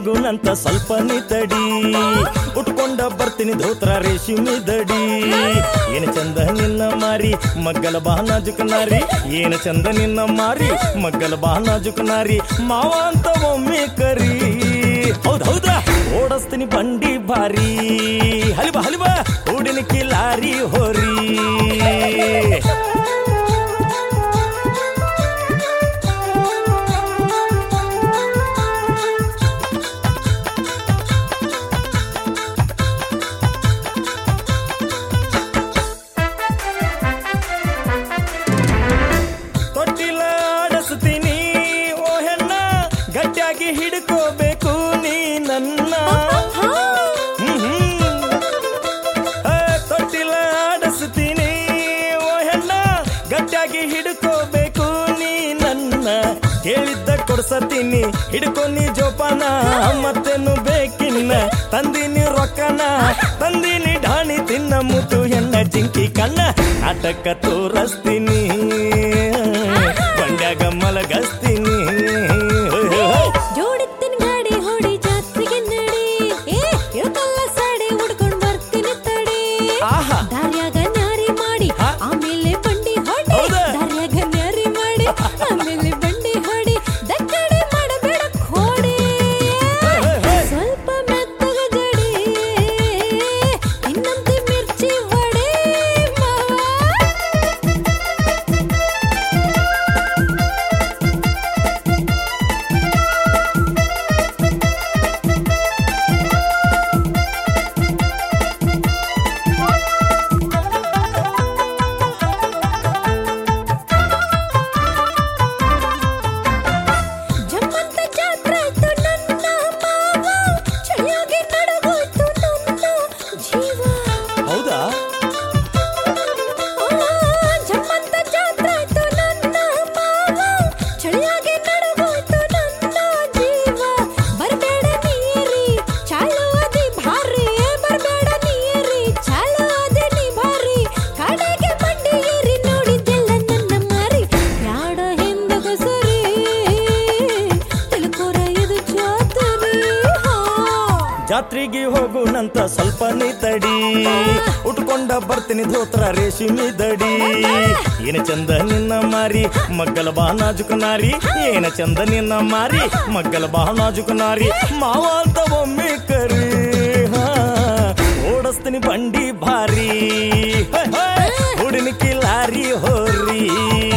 ಹೋಗುನಂತ ಸ್ವಲ್ಪ ನಿತಡಿ ಉಟ್ಕೊಂಡ ಬರ್ತೀನಿ ಧೋತ್ರ ರೇಷ್ಮೆ ದಡಿ ಏನು ಚಂದ ನಿನ್ನ ಮಾರಿ ಮಗ್ಗಲ ಬಾನಾಜುಕನಾರಿ ಏನು ಚಂದ ನಿನ್ನ ಮಾರಿ ಮಗ್ಗಲ ಬಾನಾಜುಕನಾರಿ ಮಾವ ಅಂತ ಒಮ್ಮೆ ಕರಿ ಹೌದಾ ಓಡಿಸ್ತೀನಿ ಬಂಡಿ ಭಾರಿ ಹಲಿಬಾ ಹೂಡಿನ ಕಿಲಾರಿ ಹೋರಿ ಹಿಡ್ಕೋಬೇಕು ನೀ ನನ್ನ ತೊಟ್ಟಿಲ ಆಡಿಸ್ತೀನಿ ಓ ಹೆಣ್ಣ ಗಟ್ಟಿಯಾಗಿ ಹಿಡ್ಕೋಬೇಕು ನೀ ನನ್ನ ಹೇಳಿದ್ದ ಕೊಡ್ಸತೀನಿ ಹಿಡ್ಕೊ ನೀ ಜೋಪಾನ ಮತ್ತೇನು ಬೇಕಿನ್ನ ತಂದಿನಿ ರೊಕ್ಕನ ತಂದಿನಿ ಢಾಣಿ ತಿನ್ನ ಮುತ್ತು ಹೆಣ್ಣ ಜಿಂಕಿ ಕಣ್ಣ ನಾಟಕ ತೋರಿಸ್ತೀನಿ ಬಂಡ್ಯಾಗ ಮಲಗಸ್ತೀನಿ ಜಾತ್ರೆಗೆ ಹೋಗುನಂತ ಸ್ವಲ್ಪ ನಿತಡಿ ಉಟ್ಕೊಂಡ ಬರ್ತೀನಿ ಧೋತ್ರ ರೇಷ್ಮೆ ದಡಿ ಏನ ಚಂದ ನಿನ್ನ ಮಾರಿ ಮಗ್ಗಲ ಬಾನಾಜುಕನಾರಿ ಏನ ಚಂದ ನಿನ್ನ ಮಾರಿ ಮಗ್ಗಲ ಬಾನಾಜುಕನಾರಿ ಮಾವ ಅಂತ ಒಮ್ಮೆ ಕರಿ ಓಡಿಸ್ತೀನಿ ಬಂಡಿ ಭಾರಿ ಹುಡಿನ ಕಿಲಾರಿ ಹೋರಿ